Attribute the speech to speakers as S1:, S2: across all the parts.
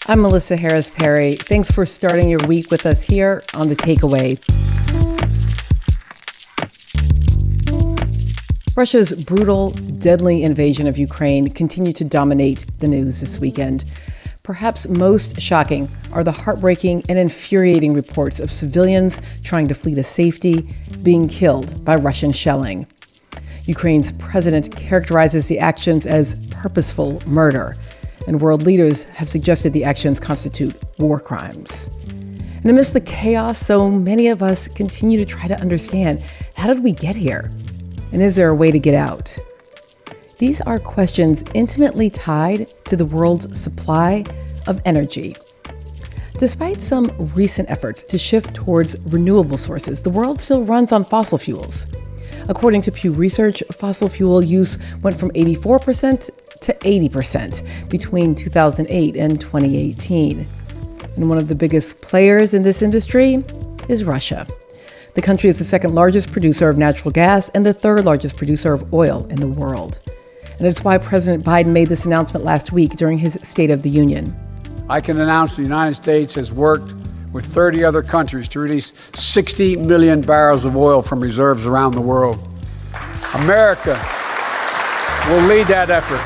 S1: I'm Melissa Harris Perry. Thanks for starting your week with us here on The Takeaway. Russia's brutal, deadly invasion of Ukraine continued to dominate the news this weekend. Perhaps most shocking are the heartbreaking and infuriating reports of civilians trying to flee to safety being killed by Russian shelling. Ukraine's president characterizes the actions as purposeful murder, and world leaders have suggested the actions constitute war crimes. And amidst the chaos, so many of us continue to try to understand, how did we get here? And is there a way to get out? These are questions intimately tied to the world's supply of energy. Despite some recent efforts to shift towards renewable sources, the world still runs on fossil fuels. According to Pew Research, fossil fuel use went from 84% to 80% between 2008 and 2018. And one of the biggest players in this industry is Russia. The country is the second largest producer of natural gas and the third largest producer of oil in the world. And it's why President Biden made this announcement last week during his State of the Union.
S2: I can announce the United States has worked with 30 other countries to release 60 million barrels of oil from reserves around the world. America will lead that effort,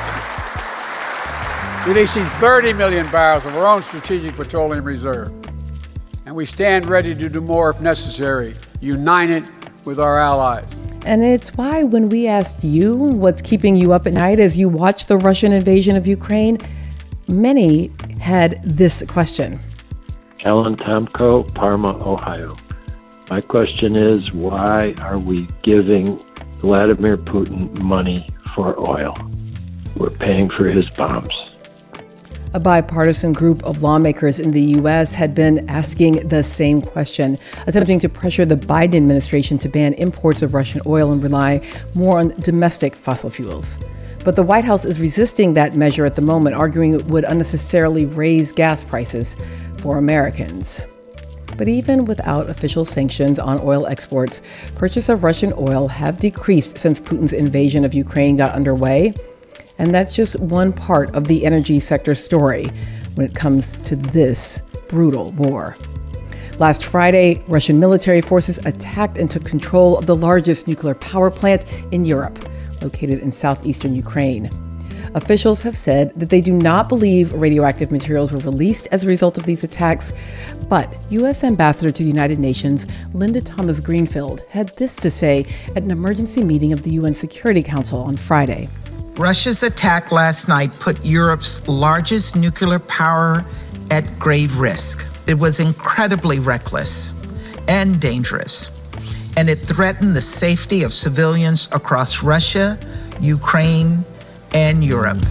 S2: releasing 30 million barrels of our own strategic petroleum reserve. And we stand ready to do more if necessary, united with our allies.
S1: And it's why when we asked you what's keeping you up at night as you watch the Russian invasion of Ukraine, many had this question.
S3: Alan Tomko, Parma, Ohio. My question is, why are we giving Vladimir Putin money for oil? We're paying for his bombs.
S1: A bipartisan group of lawmakers in the U.S. had been asking the same question, attempting to pressure the Biden administration to ban imports of Russian oil and rely more on domestic fossil fuels. But the White House is resisting that measure at the moment, arguing it would unnecessarily raise gas prices for Americans. But even without official sanctions on oil exports, purchase of Russian oil have decreased since Putin's invasion of Ukraine got underway. And that's just one part of the energy sector story when it comes to this brutal war. Last Friday, Russian military forces attacked and took control of the largest nuclear power plant in Europe, located in southeastern Ukraine. Officials have said that they do not believe radioactive materials were released as a result of these attacks, but U.S. Ambassador to the United Nations, Linda Thomas-Greenfield, had this to say at an emergency meeting of the UN Security Council on Friday.
S4: Russia's attack last night put Europe's largest nuclear power at grave risk. It was incredibly reckless and dangerous, and it threatened the safety of civilians across Russia, Ukraine, and Europe.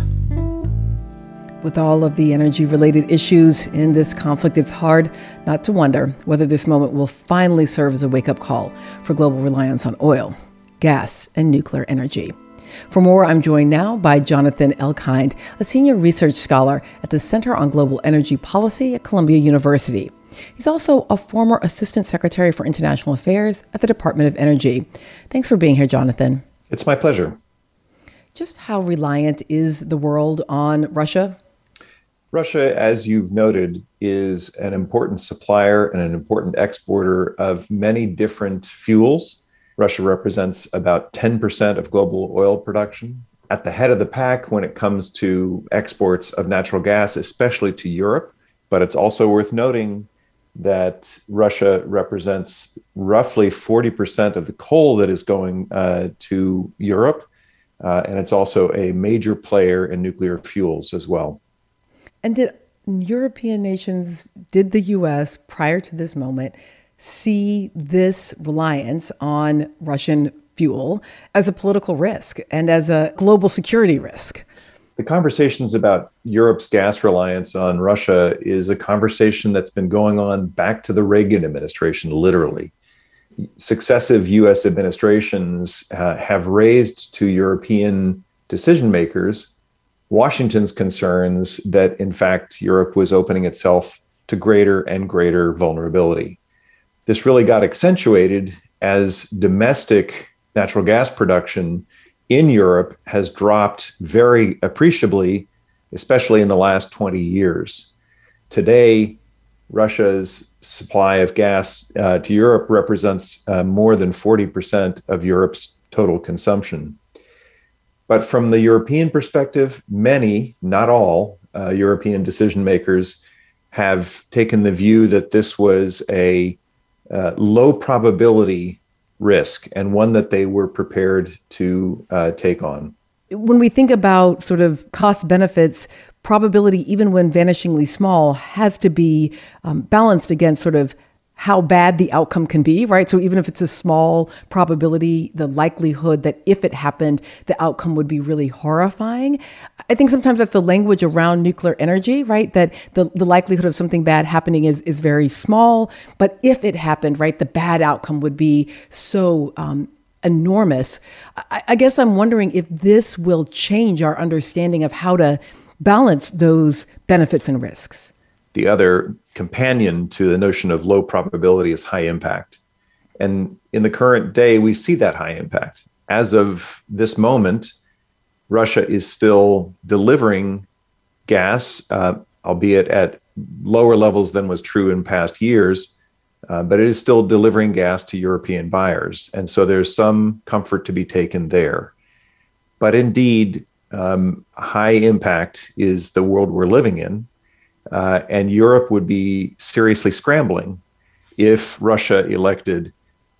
S1: With all of the energy-related issues in this conflict, it's hard not to wonder whether this moment will finally serve as a wake-up call for global reliance on oil, gas, and nuclear energy. For more, I'm joined now by Jonathan Elkind, a senior research scholar at the Center on Global Energy Policy at Columbia University. He's also a former Assistant Secretary for International Affairs at the Department of Energy. Thanks for being here, Jonathan.
S5: It's my pleasure.
S1: Just how reliant is the world on Russia?
S5: Russia, as you've noted, is an important supplier and an important exporter of many different fuels. Russia represents about 10% of global oil production, at the head of the pack when it comes to exports of natural gas, especially to Europe. But it's also worth noting that Russia represents roughly 40% of the coal that is going to Europe. And it's also a major player in nuclear fuels as well.
S1: And did European nations, did the U.S. prior to this moment see this reliance on Russian fuel as a political risk and as a global security risk?
S5: The conversations about Europe's gas reliance on Russia is a conversation that's been going on back to the Reagan administration, literally. Successive U.S. administrations have raised to European decision makers Washington's concerns that, in fact, Europe was opening itself to greater and greater vulnerability. This really got accentuated as domestic natural gas production in Europe has dropped very appreciably, especially in the last 20 years. Today, Russia's supply of gas to Europe represents more than 40% of Europe's total consumption. But from the European perspective, many, not all, European decision makers have taken the view that this was a low probability risk and one that they were prepared to take on.
S1: When we think about sort of cost benefits, probability, even when vanishingly small, has to be balanced against sort of how bad the outcome can be, right? So even if it's a small probability, the likelihood that if it happened, the outcome would be really horrifying. I think sometimes that's the language around nuclear energy, right? That the likelihood of something bad happening is very small, but if it happened, right, the bad outcome would be so enormous. I guess I'm wondering if this will change our understanding of how to balance those benefits and risks.
S5: The other companion to the notion of low probability is high impact. And in the current day, we see that high impact. As of this moment, Russia is still delivering gas, albeit at lower levels than was true in past years, but it is still delivering gas to European buyers. And so there's some comfort to be taken there. But indeed, high impact is the world we're living in. And Europe would be seriously scrambling if Russia elected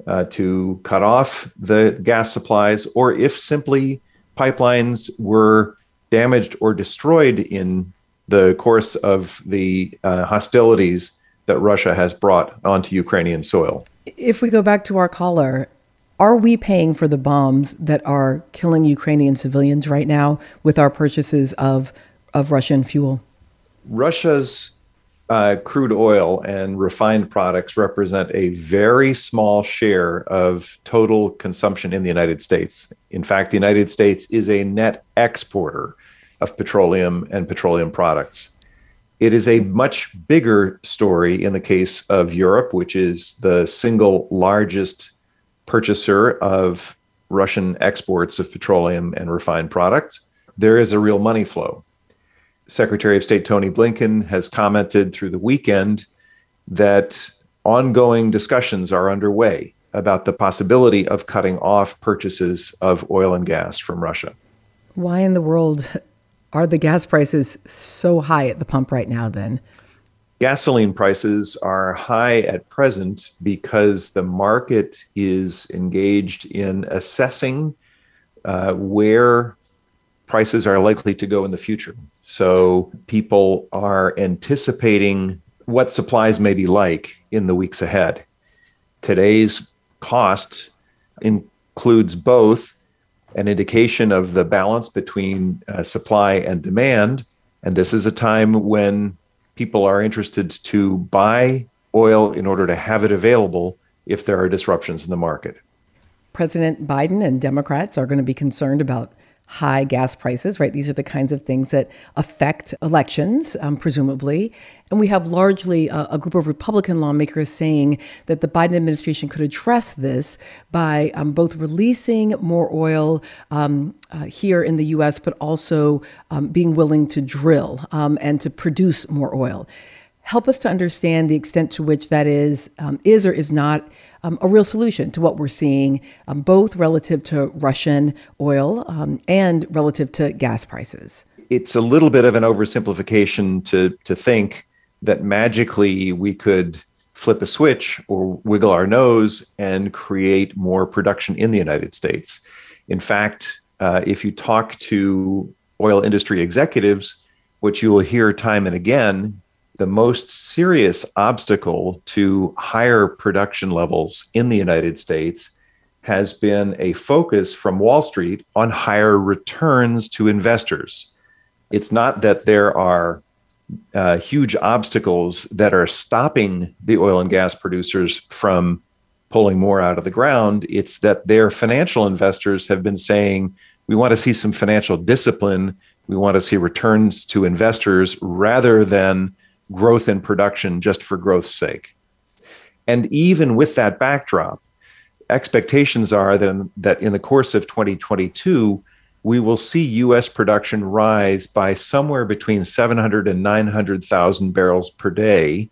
S5: to cut off the gas supplies, or if simply pipelines were damaged or destroyed in the course of the hostilities that Russia has brought onto Ukrainian soil.
S1: If we go back to our caller, are we paying for the bombs that are killing Ukrainian civilians right now with our purchases of Russian fuel?
S5: Russia's crude oil and refined products represent a very small share of total consumption in the United States. In fact, the United States is a net exporter of petroleum and petroleum products. It is a much bigger story in the case of Europe, which is the single largest purchaser of Russian exports of petroleum and refined products. There is a real money flow. Secretary of State Tony Blinken has commented through the weekend that ongoing discussions are underway about the possibility of cutting off purchases of oil and gas from Russia.
S1: Why in the world are the gas prices so high at the pump right now then?
S5: Gasoline prices are high at present because the market is engaged in assessing where prices are likely to go in the future. So people are anticipating what supplies may be like in the weeks ahead. Today's cost includes both an indication of the balance between supply and demand. And this is a time when people are interested to buy oil in order to have it available if there are disruptions in the market.
S1: President Biden and Democrats are going to be concerned about high gas prices, right? These are the kinds of things that affect elections, presumably. And we have largely a group of Republican lawmakers saying that the Biden administration could address this by both releasing more oil here in the U.S., but also being willing to drill and to produce more oil. Help us to understand the extent to which that is or is not a real solution to what we're seeing, both relative to Russian oil and relative to gas prices.
S5: It's a little bit of an oversimplification to think that magically we could flip a switch or wiggle our nose and create more production in the United States. In fact, if you talk to oil industry executives, what you will hear time and again, the most serious obstacle to higher production levels in the United States has been a focus from Wall Street on higher returns to investors. It's not that there are huge obstacles that are stopping the oil and gas producers from pulling more out of the ground. It's that their financial investors have been saying, we want to see some financial discipline. We want to see returns to investors rather than growth in production just for growth's sake. And even with that backdrop, expectations are that in the course of 2022, we will see U.S. production rise by somewhere between 700 and 900,000 barrels per day.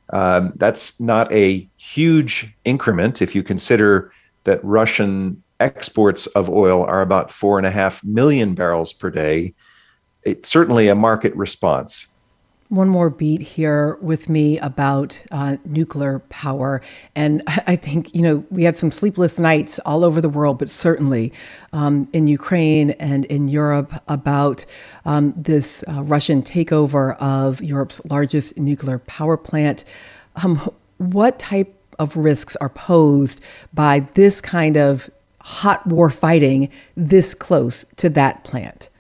S5: That's not a huge increment if you consider that Russian exports of oil are about 4.5 million barrels per day. It's certainly a market response.
S1: One more beat here with me about nuclear power. And I think, we had some sleepless nights all over the world, but certainly in Ukraine and in Europe about this Russian takeover of Europe's largest nuclear power plant. What type of risks are posed by this kind of hot war fighting this close to that plant?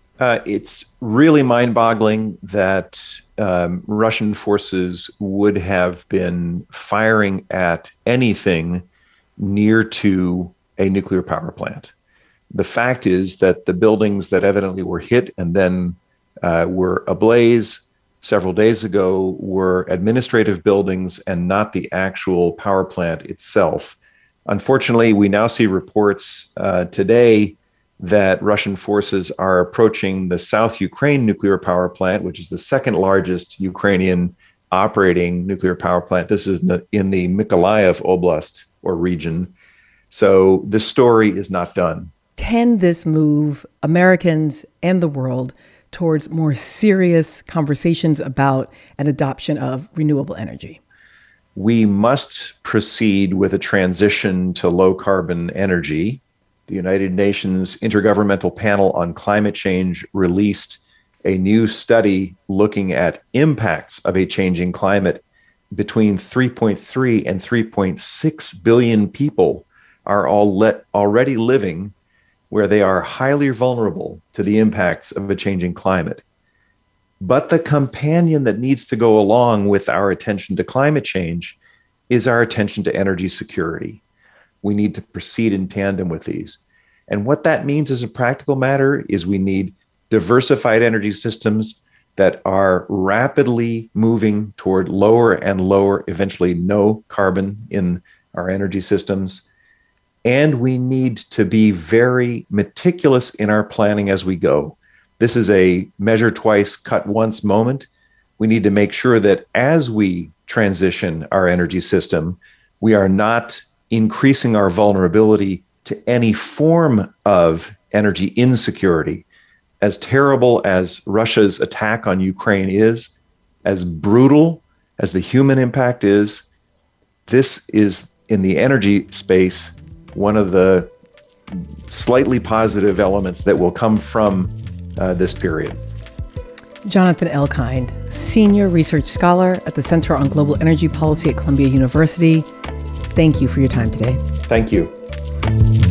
S5: It's really mind-boggling that Russian forces would have been firing at anything near to a nuclear power plant. The fact is that the buildings that evidently were hit and then were ablaze several days ago were administrative buildings and not the actual power plant itself. Unfortunately, we now see reports today that Russian forces are approaching the South Ukraine nuclear power plant, which is the second largest Ukrainian operating nuclear power plant. This is in the Mykolaiv Oblast or region. So this story is not done.
S1: Can this move Americans and the world towards more serious conversations about an adoption of renewable energy?
S5: We must proceed with a transition to low carbon energy. The United Nations Intergovernmental Panel on Climate Change released a new study looking at impacts of a changing climate. Between 3.3 and 3.6 billion people are already living where they are highly vulnerable to the impacts of a changing climate. But the companion that needs to go along with our attention to climate change is our attention to energy security. We need to proceed in tandem with these. And what that means as a practical matter is we need diversified energy systems that are rapidly moving toward lower and lower, eventually no carbon in our energy systems. And we need to be very meticulous in our planning as we go. This is a measure twice, cut once moment. We need to make sure that as we transition our energy system, we are not increasing our vulnerability to any form of energy insecurity. As terrible as Russia's attack on Ukraine is, as brutal as the human impact is, this is, in the energy space, one of the slightly positive elements that will come from this period.
S1: Jonathan Elkind, Senior Research Scholar at the Center on Global Energy Policy at Columbia University. Thank you for your time today.
S5: Thank you.